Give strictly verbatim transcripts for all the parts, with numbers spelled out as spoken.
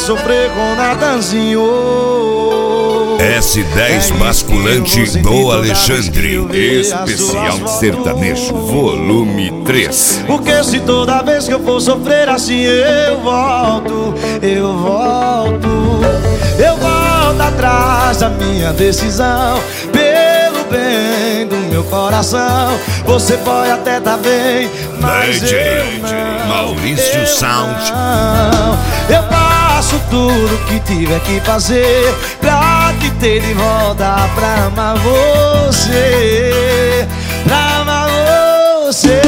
sofrer com Natanzinho. S dez basculante do Alexandre, especial sertanejo, volume três. Porque se toda vez que eu for sofrer assim eu volto, eu volto, eu volto atrás da minha decisão. Pelo bem do meu coração, você pode até tá bem, mas D J eu não, Maurício eu Sound. não. Eu faço tudo que tiver que fazer pra te ter de volta, pra amar você, pra amar você.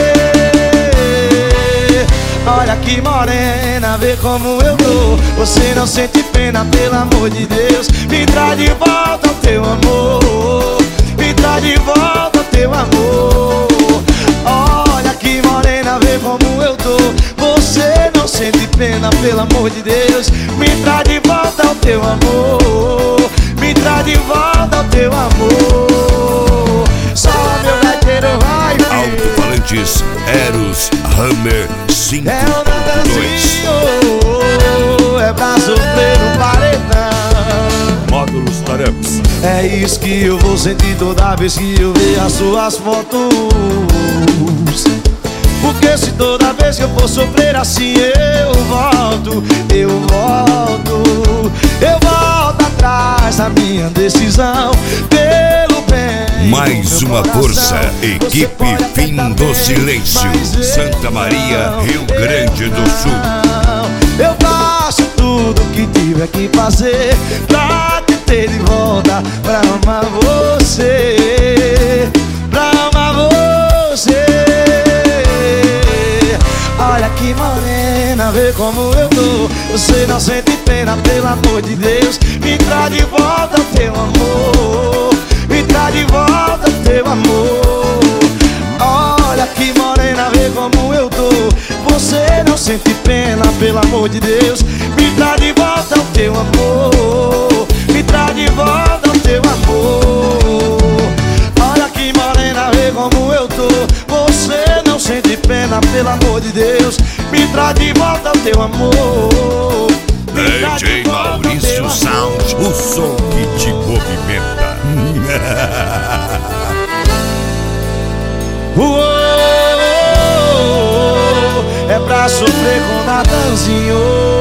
Olha que morena, vê como eu tô. Você não sente pena, pelo amor de Deus. Me traz de volta o teu amor, me traz de volta o teu amor. Olha que morena, vê como eu tô. Você não sente pena, pelo amor de Deus. Me traz de volta o teu amor, me traz de volta o teu amor. Só meu gaiteiro vai ver. Alto-falantes Eros Hammer cinco É o Natanzinho, é pra sofrer no paredão. Módulos Tareps. É isso que eu vou sentir toda vez que eu ver as suas fotos. Porque se toda vez que eu for sofrer assim eu volto, eu volto, eu volto atrás da minha decisão. Pelo bem Mais uma força, equipe Fim do Silêncio, Santa Maria, Rio Grande do Sul. Eu faço tudo que tiver que fazer pra te ter de volta, pra amar você, pra amar você. Olha que morena, vê como eu tô. Você não sente pena, pelo amor de Deus. Me traz de volta o teu amor, me traz de volta o teu amor. Olha que morena, vê como eu tô. Você não sente pena, pelo amor de Deus. Me traz de volta o teu amor, me traz de volta o teu amor. Olha que morena, vê como eu tô. Você não sente pena, pelo amor de Deus. Me traz de volta o teu amor. D J Maurício Sound, o som que te movimenta. Uou, é pra sofrer com Natanzinho.